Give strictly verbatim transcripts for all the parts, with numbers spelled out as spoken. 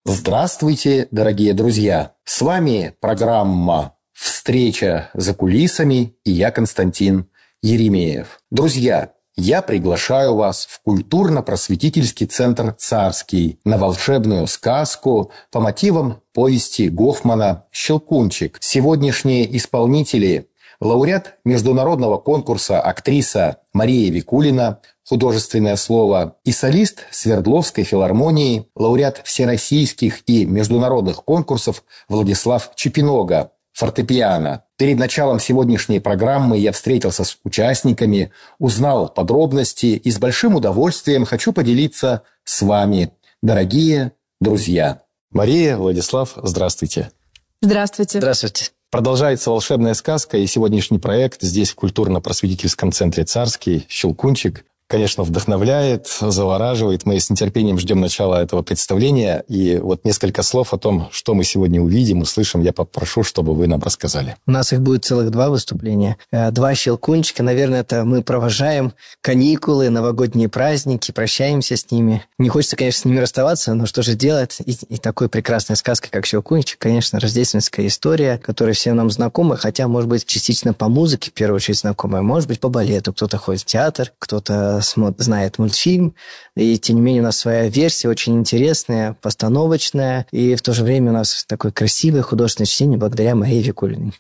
Здравствуйте, дорогие друзья! С вами программа «Встреча за кулисами» и я, Константин Еремеев. Друзья, я приглашаю вас в культурно-просветительский центр «Царский» на волшебную сказку по мотивам повести Гофмана «Щелкунчик». Сегодняшние исполнители – лауреат международного конкурса актриса Мария Викулина, художественное слово, и солист Свердловской филармонии, лауреат всероссийских и международных конкурсов Владислав Чепинога, фортепиано. Перед началом сегодняшней программы я встретился с участниками, узнал подробности и с большим удовольствием хочу поделиться с вами, дорогие друзья. Мария, Владислав, здравствуйте. Здравствуйте. Здравствуйте. Продолжается волшебная сказка, и сегодняшний проект здесь, в культурно-просветительском центре «Царский», «Щелкунчик», конечно, вдохновляет, завораживает. Мы с нетерпением ждем начала этого представления. И вот несколько слов о том, что мы сегодня увидим, услышим, я попрошу, чтобы вы нам рассказали. У нас их будет целых два выступления. Два щелкунчика. Наверное, это мы провожаем каникулы, новогодние праздники, прощаемся с ними. Не хочется, конечно, с ними расставаться, но что же делать? И, и такой прекрасной сказкой, как «Щелкунчик», конечно, рождественская история, которая всем нам знакома, хотя, может быть, частично по музыке, в первую очередь, знакомая, может быть, по балету. Кто-то ходит в театр, кто-то знает мультфильм, и тем не менее у нас своя версия, очень интересная, постановочная, и в то же время у нас такое красивое художественное чтение благодаря Марии Викулиной.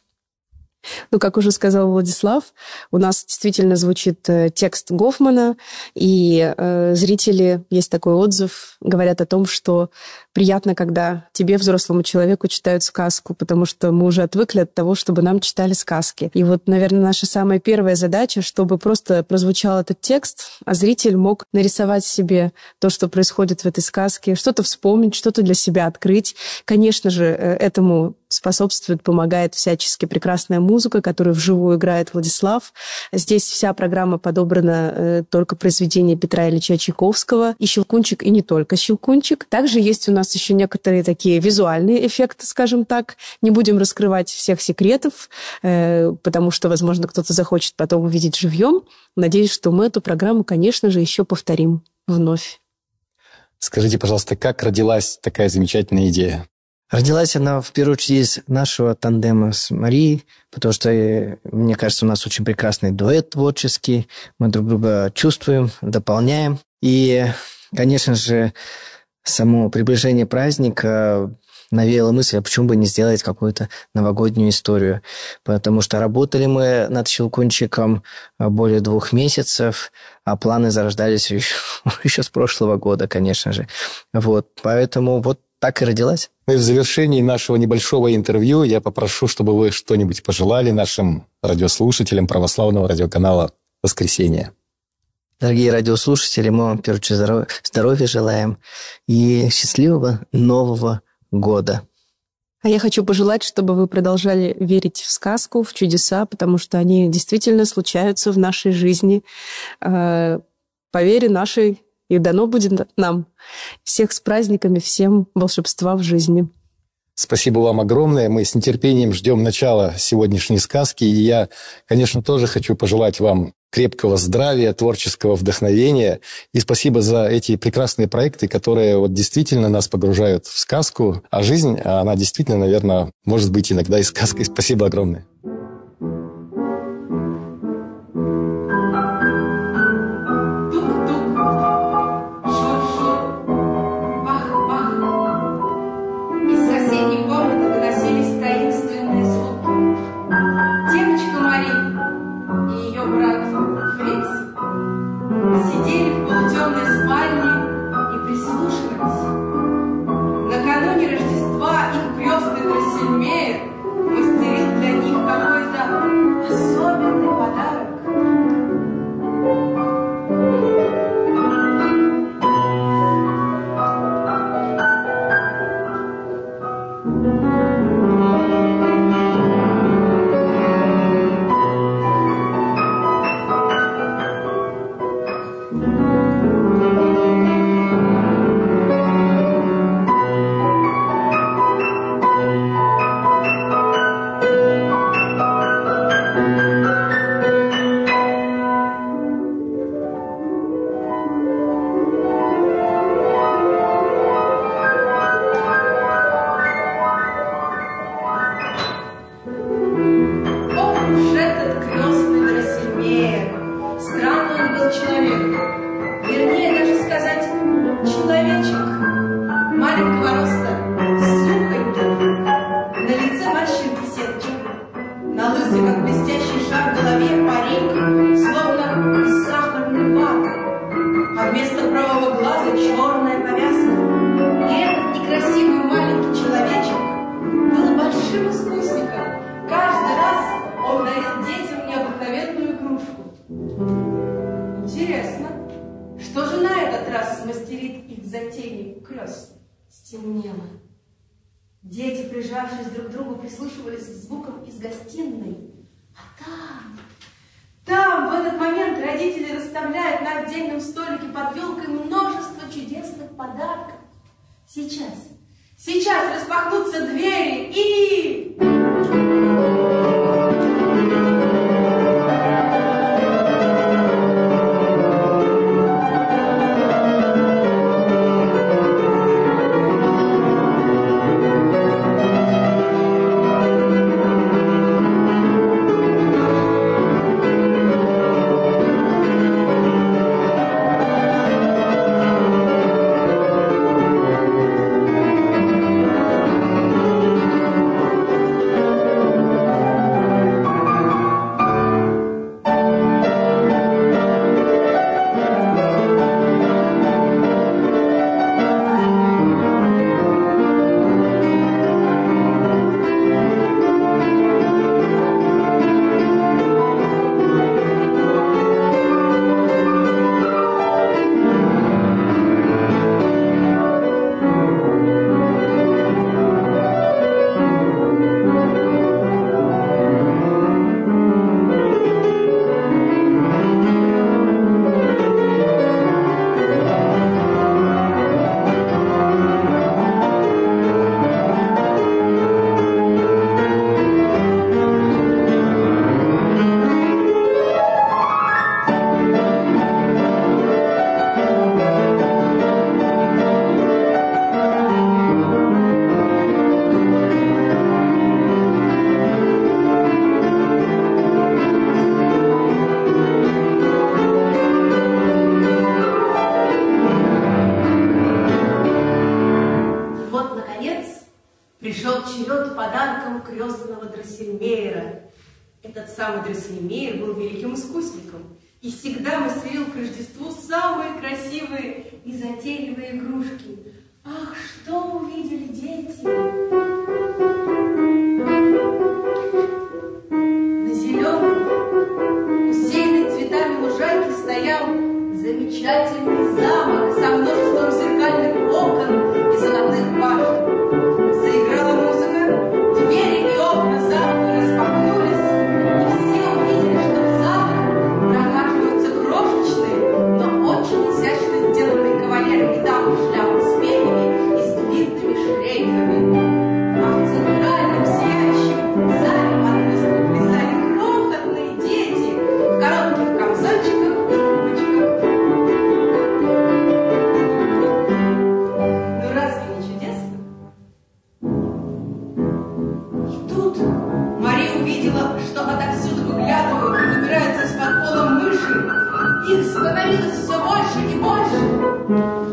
Ну, как уже сказал Владислав, у нас действительно звучит текст Гофмана, и э, зрители, есть такой отзыв, говорят о том, что приятно, когда тебе, взрослому человеку, читают сказку, потому что мы уже отвыкли от того, чтобы нам читали сказки. И вот, наверное, наша самая первая задача, чтобы просто прозвучал этот текст, а зритель мог нарисовать себе то, что происходит в этой сказке, что-то вспомнить, что-то для себя открыть. Конечно же, этому способствует, помогает всячески прекрасная музыка, которую вживую играет Владислав. Здесь вся программа подобрана э, только произведения Петра Ильича Чайковского. И «Щелкунчик», и не только «Щелкунчик». Также есть у нас еще некоторые такие визуальные эффекты, скажем так. Не будем раскрывать всех секретов, э, потому что, возможно, кто-то захочет потом увидеть живьем. Надеюсь, что мы эту программу, конечно же, еще повторим вновь. Скажите, пожалуйста, как родилась такая замечательная идея? Родилась она, в первую очередь, из нашего тандема с Марией, потому что, мне кажется, у нас очень прекрасный дуэт творческий, мы друг друга чувствуем, дополняем. И, конечно же, само приближение праздника навеяло мысль, а почему бы не сделать какую-то новогоднюю историю. Потому что работали мы над «Щелкунчиком» более двух месяцев, а планы зарождались еще, еще с прошлого года, конечно же. Вот, поэтому вот так и родилась. И в завершении нашего небольшого интервью я попрошу, чтобы вы что-нибудь пожелали нашим радиослушателям православного радиоканала «Воскресенье». Дорогие радиослушатели, мы вам, в первую очередь, здоровья желаем и счастливого Нового года. А я хочу пожелать, чтобы вы продолжали верить в сказку, в чудеса, потому что они действительно случаются в нашей жизни. По вере нашей, и дано будет нам. Всех с праздниками, всем волшебства в жизни. Спасибо вам огромное. Мы с нетерпением ждем начала сегодняшней сказки. И я, конечно, тоже хочу пожелать вам крепкого здравия, творческого вдохновения. И спасибо за эти прекрасные проекты, которые вот действительно нас погружают в сказку. А жизнь, она действительно, наверное, может быть иногда и сказкой. Спасибо огромное. Накануне Рождества их крестный Дроссельмейр мастерил для них раз стемнело. Дети, прижавшись друг к другу, прислушивались к звукам из гостиной. А там, там в этот момент родители расставляют на отдельном столике под елкой множество чудесных подарков. Сейчас, сейчас распахнутся двери и... Пришел черед подарком крестного Дроссельмейра. Этот самый Дроссельмейр был великим искусником и всегда мастерил к Рождеству самые красивые и затейливые игрушки. Ах, что увидели дети! На зеленой, усеянной цветами лужайке стоял замечательный замок со множеством зеркальных окон и золотых башен. Заиграла музыка, двери и окна замка распахнулись, и все увидели, что в замок прохаживаются крошечные, но очень изящно сделанные кавалеры и дамы в шляпах с перьями и с длинными шлейфами. А в центральном сияющем зале под музыку плясали крохотные дети в коротких камзольчиках и юбочках. Ну разве не чудесно? И тут Мария увидела, что отовсюду выглядывают и выбираются из-под пола мыши. Их становилось все больше и больше.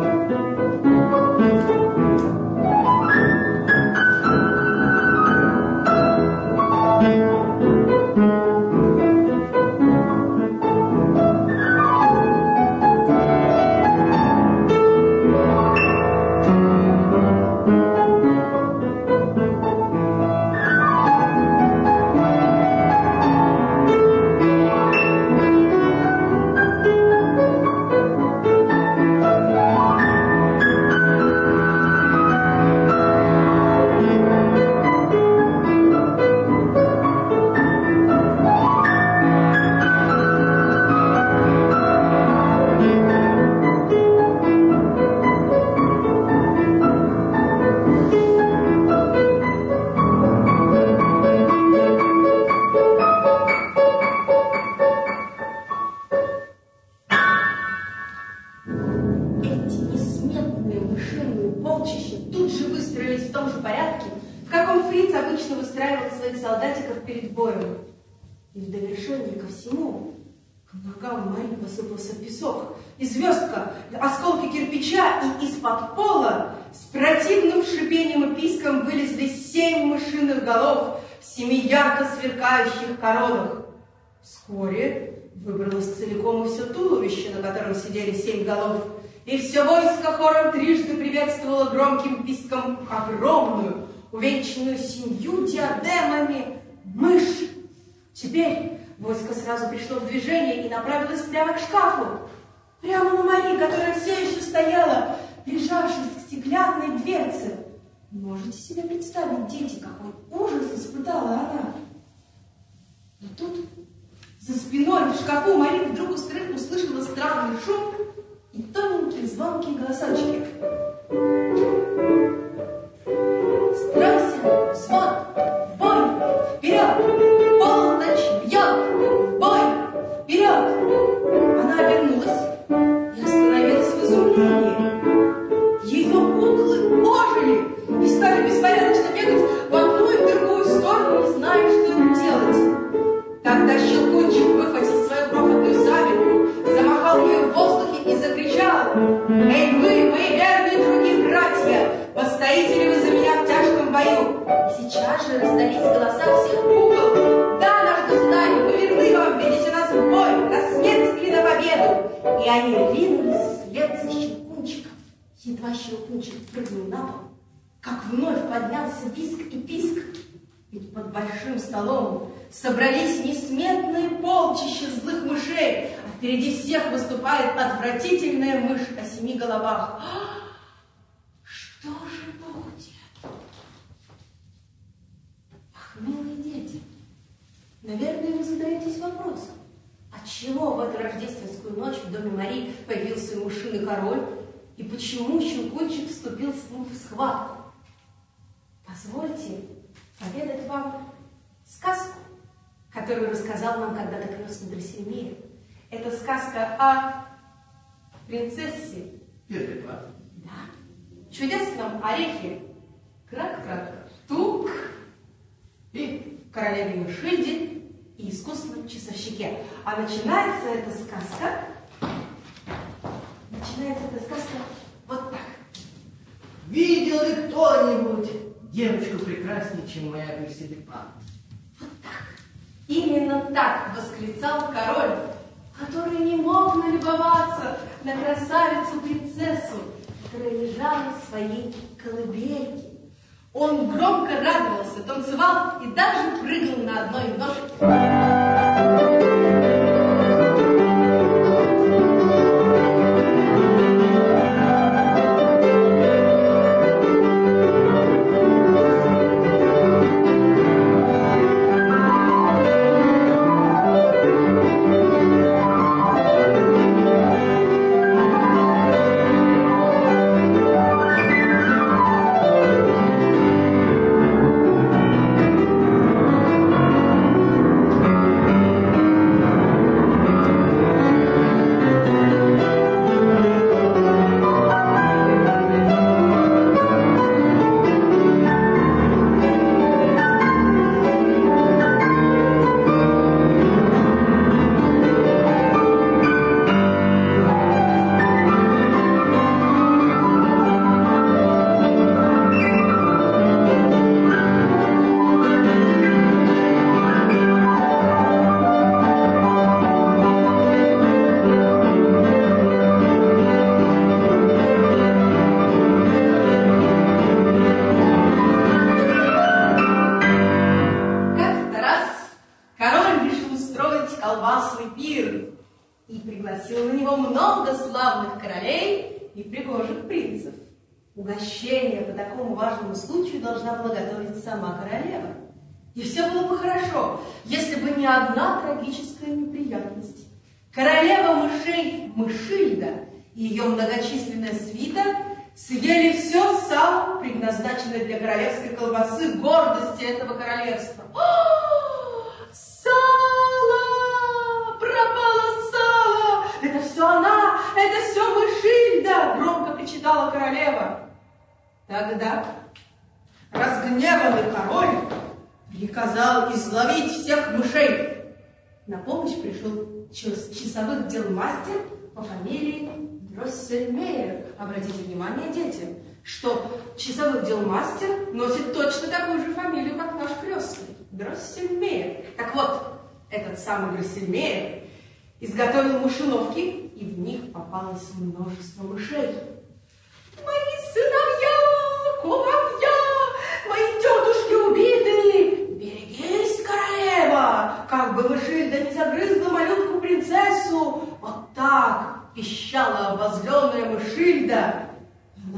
Посыпался песок и звездка, осколки кирпича, и из-под пола с противным шипением и писком вылезли семь мышиных голов в семи ярко сверкающих коронах. Вскоре выбралось целиком и все туловище, на котором сидели семь голов, и все войско хором трижды приветствовало громким писком огромную, увенчанную семью диадемами мышь. Теперь войско сразу пришло в движение и направилось прямо к шкафу. Прямо на Мари, которая все еще стояла, прижавшись к стеклянной дверце. Можете себе представить, дети, какой ужас испытала она? Но тут за спиной в шкафу Мария вдруг услышала странный шум и тоненькие звонкие голосочки. Стройся, взвод, в бой, вперед! Полночь бьет, в бой, вперед! Она обернулась и остановилась в изумлении. Ее куклы ожили и стали беспорядочно бегать в одну и в другую сторону, не зная, что им делать. Тогда Щелкунчик выхватил свою крохотную сабельку, замахал ее в воздухе и закричал: «Эй вы, мои верные другие братья, постоите ли вы за меня в тяжком бою?» И сейчас же раздались голоса всех кукол: «Да, наш государь, мы верны вам, ведите нас в бой, на смерть или на победу!» И они ринулись вслед за Щелкунчиком. Едва Щелкунчик прыгнул на пол, как вновь поднялся визг и писк. Ведь под большим столом собрались несметные полчища злых мышей, а впереди всех выступает отвратительная мышь о семи головах. Что же будет? Ах, милые дети, наверное, вы задаетесь вопросом, отчего в эту рождественскую ночь в доме Марии появился мышиный король, и почему Щелкунчик вступил с ним в схватку? Позвольте поведать вам сказку, которую рассказал нам когда-то крестный Дроссельмейр. Это сказка о принцессе Петриква. Да. Чудесном орехе крак-крак тук и королеве Мышильде и искусном часовщике. А начинается эта сказка Начинается эта сказка вот так. Видел ли кто-нибудь девочку прекраснее, чем моя Гризельда? Вот так. Именно так восклицал король, который не мог налюбоваться на красавицу-принцессу, которая лежала в своей колыбельке. Он громко радовался, танцевал и даже прыгал на одной ножке. Угощение по такому важному случаю должна была готовить сама королева. И все было бы хорошо, если бы не одна трагическая неприятность. Королева мышей Мышильда и ее многочисленная свита съели все сало, предназначенное для королевской колбасы, гордости этого королевства. О, сало! Пропало сало! Это все она! Это все Мышильда! Громко причитала королева. Тогда разгневанный король приказал изловить всех мышей. На помощь пришел часовых дел мастер по фамилии Дроссельмейер. Обратите внимание, дети, что часовых дел мастер носит точно такую же фамилию, как наш крестный Дроссельмейер. Так вот, этот самый Дроссельмейер изготовил мышеловки, и в них попалось множество мышей. Мои сыновья, кумовья, мои тетушки убиты! Берегись, королева, как бы Мышильда не загрызла малютку-принцессу! Вот так пищала обозленная Мышильда. И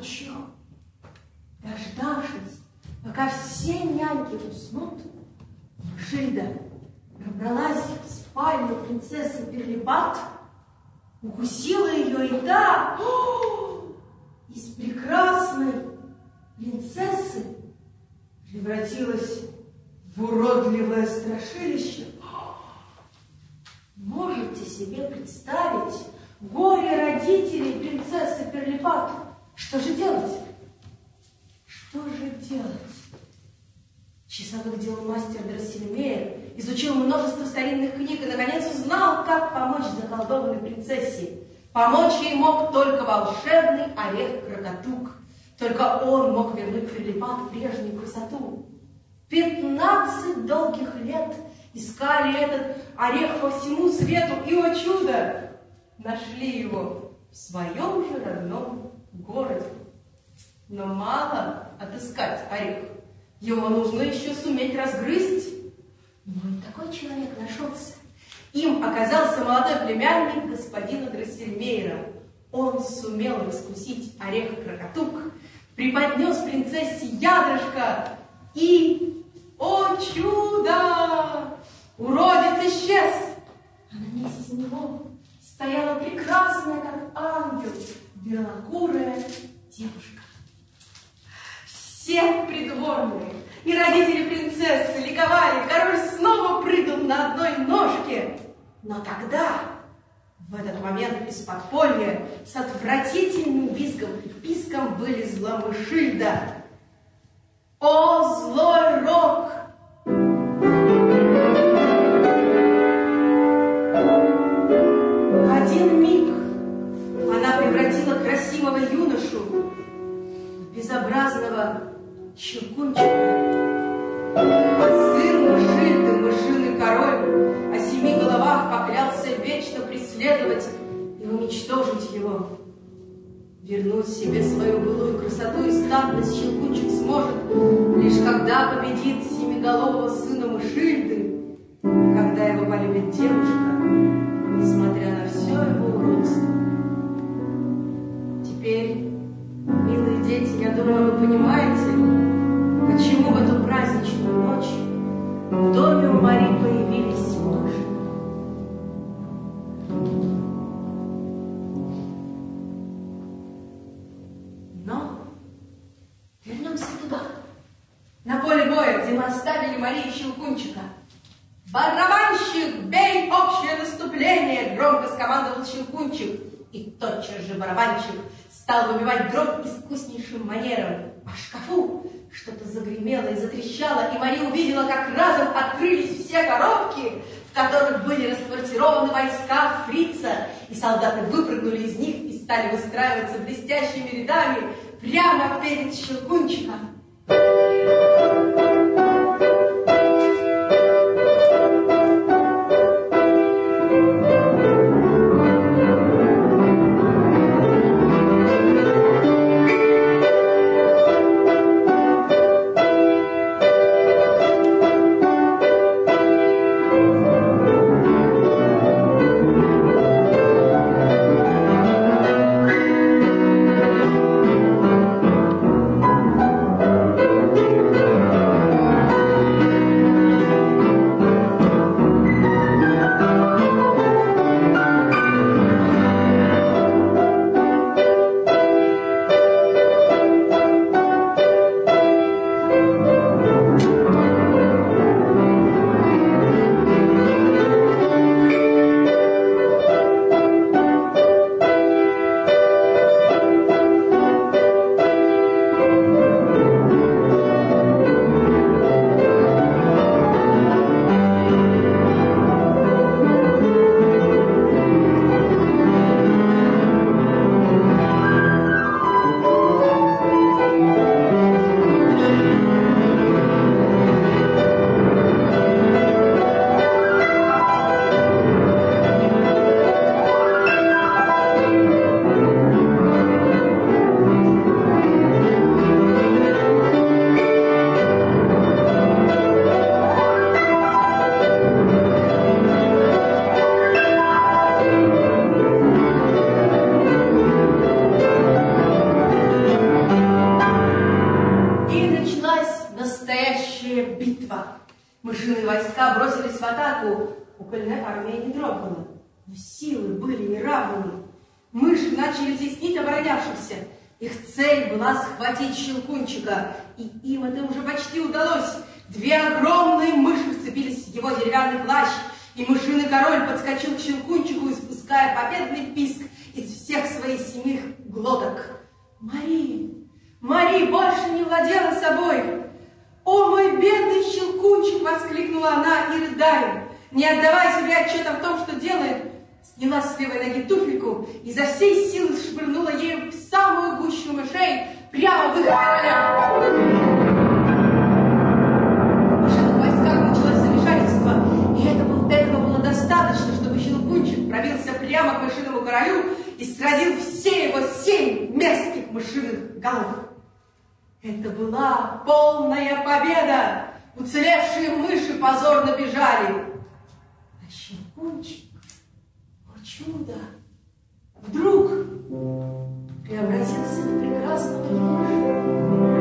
ночью, дождавшись, пока все няньки уснут, Мышильда пробралась в спальню принцессы Перлипат, укусила ее, и та о, из прекрасной принцессы превратилась в уродливое страшилище. Можете себе представить горе родителей принцессы Перлипат? Что же делать? Что же делать? Часовых дел мастер Драссельмейр изучил множество старинных книг и, наконец, узнал, как помочь заколдованной принцессе. Помочь ей мог только волшебный орех Крокотук. Только он мог вернуть Перлипат прежнюю красоту. Пятнадцать долгих лет искали этот орех по всему свету, и, о чудо, нашли его в своем же родном городе. Но мало отыскать орех. Его нужно еще суметь разгрызть. Но и такой человек нашелся. Им оказался молодой племянник господина Драссельмейра. Он сумел раскусить орех Крокотук, преподнес принцессе ядрышко, и, о чудо, уродец исчез. А на месте него стояла прекрасная, как ангел, белокурая девушка. Все придворные и родители принцессы ликовали, король снова прыгал на одной ножке. Но тогда, в этот момент из подполья, с отвратительным визгом и писком вылезла Мышильда. О, злой рок! В один миг она превратила красивого юношу в безобразного Щелкунчика. А сын Мышильды, мышиный король, о семи головах поклялся вечно преследовать и уничтожить его. Вернуть себе свою былую красоту и статность Щелкунчик сможет, лишь когда победит семиголового сына Мышильды, когда его полюбит девушка, несмотря на все его уродство. Теперь, милые дети, я думаю, вы понимаете, почему в эту праздничную ночь в доме у Мари появились мыши. Но вернемся туда, на поле боя, где мы оставили Мари и Щелкунчика. «Барабанщик, бей общее наступление!» — громко скомандовал Щелкунчик. И тотчас же барабанщик стал выбивать дробь искуснейшим манером. А в шкафу что-то загремело и затрещало, и Мария увидела, как разом открылись все коробки, в которых были расквартированы войска фрица, и солдаты выпрыгнули из них и стали выстраиваться блестящими рядами прямо перед Щелкунчиком. Мышиные войска бросились в атаку. Кукольная армия не дрогнула, но силы были неравными. Мыши начали теснить оборонявшихся. Их цель была схватить Щелкунчика, и им это уже почти удалось. Две огромные мыши вцепились в его деревянный плащ, и мышиный король подскочил к Щелкунчику, испуская победный писк из всех своих семи глоток. Мари, Мари больше не владела собой. «О, мой бедный Щелкунчик!» — воскликнула она и, рыдая, не отдавая себе отчета в том, что делает, сняла с левой ноги туфельку и за всей силы швырнула ею в самую гущу мышей прямо в их короля. В мышиных войсках началось замешательство, и это был, этого было достаточно, чтобы Щелкунчик пробился прямо к мышиному королю и сразил все его семь мерзких мышиных голов. Это была полная победа! Уцелевшие мыши позорно бежали. А Щелкунчик, о чудо, вдруг превратился в прекрасного юношу.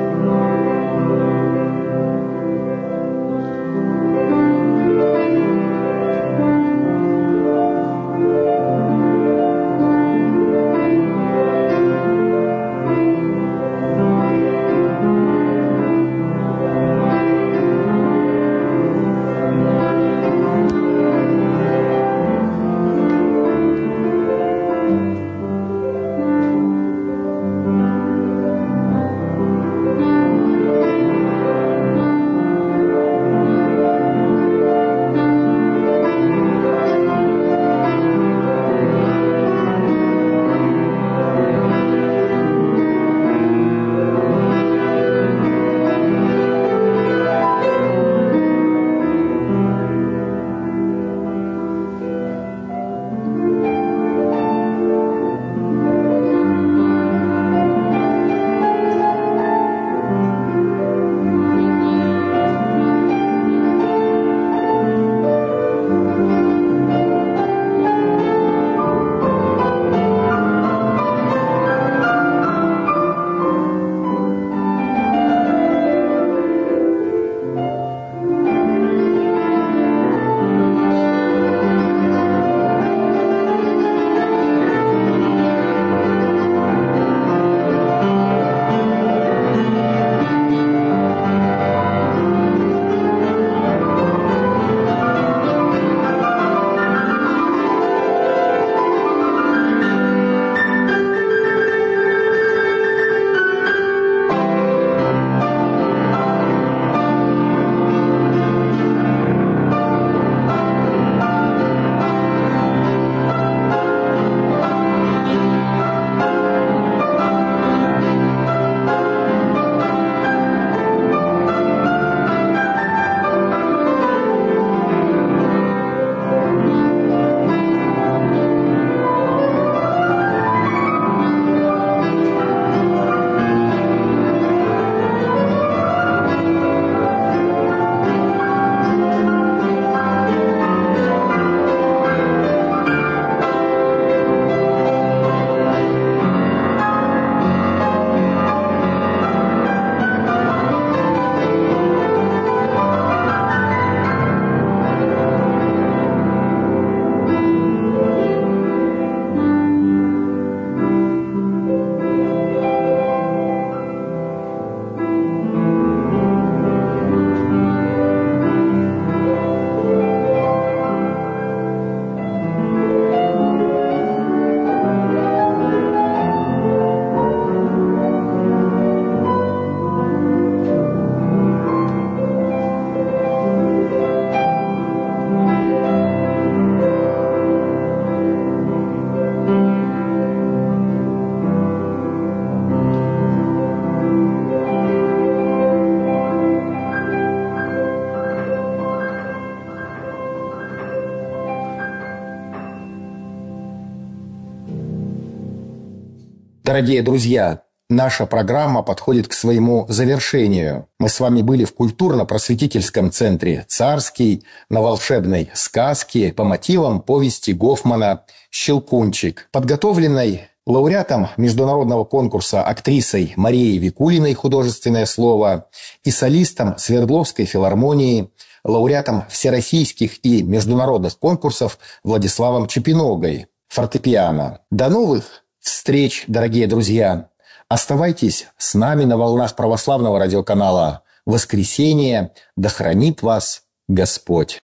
Дорогие друзья, наша программа подходит к своему завершению. Мы с вами были в культурно-просветительском центре «Царский» на волшебной сказке по мотивам повести Гофмана «Щелкунчик», подготовленной лауреатом международного конкурса актрисой Марией Викулиной «Художественное слово» и солистом Свердловской филармонии лауреатом всероссийских и международных конкурсов Владиславом Чепиногой, фортепиано. До новых встреч, дорогие друзья! Оставайтесь с нами на волнах православного радиоканала «Воскресенье». Да хранит вас Господь!